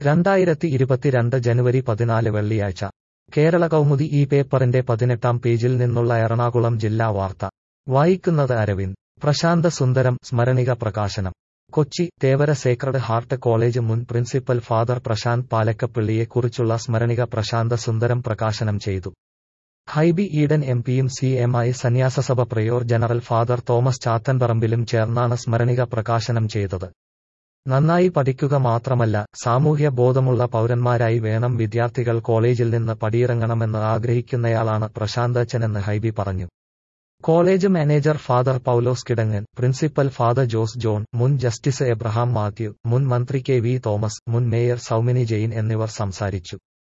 2022 ജനുവരി 14 വെള്ളിയാഴ്ച കേരള കൗമുദി ഈ പേപ്പറിന്റെ 18-ാം പേജിൽ നിന്നുള്ള എറണാകുളം ജില്ലാ വാർത്ത വായിക്കുന്നത് അരവിന്ദ്. പ്രശാന്ത സുന്ദരം സ്മരണിക പ്രകാശനം. Kochi Thevara sacred heart college മുൻ പ്രിൻസിപ്പൽ ഫാദർ പ്രശാന്ത് പാലക്കപ്പിള്ളിയെക്കുറിച്ചുള്ള സ്മരണിക പ്രശാന്ത സുന്ദരം പ്രകാശനം ചെയ്തു. ഹൈബി ഈഡൻ എംപിയും CMI സന്യാസസഭ പ്രയോർ ജനറൽ ഫാദർ തോമസ് ചാത്തൻപറമ്പിലും ചേർന്നാണ് സ്മരണിക പ്രകാശനം ചെയ്തത്. നന്നായി പഠിക്കുക മാത്രമല്ല, സാമൂഹ്യ ബോധമുള്ള പൗരന്മാരായി വേണം വിദ്യാർത്ഥികൾ കോളേജിൽ നിന്ന് പടിയിറങ്ങണമെന്ന് ആഗ്രഹിക്കുന്നയാളാണ് പ്രശാന്തച്ചനെന്ന് ഹൈബി പറഞ്ഞു. College manager father Paulose Kidangan, principal father Jose John, മുൻ ജസ്റ്റിസ് എബ്രഹാം മാത്യു, മുൻ മന്ത്രി KV തോമസ്, മുൻ മേയർ സൗമിനി ജെയിൻ എന്നിവർ സംസാരിച്ചു.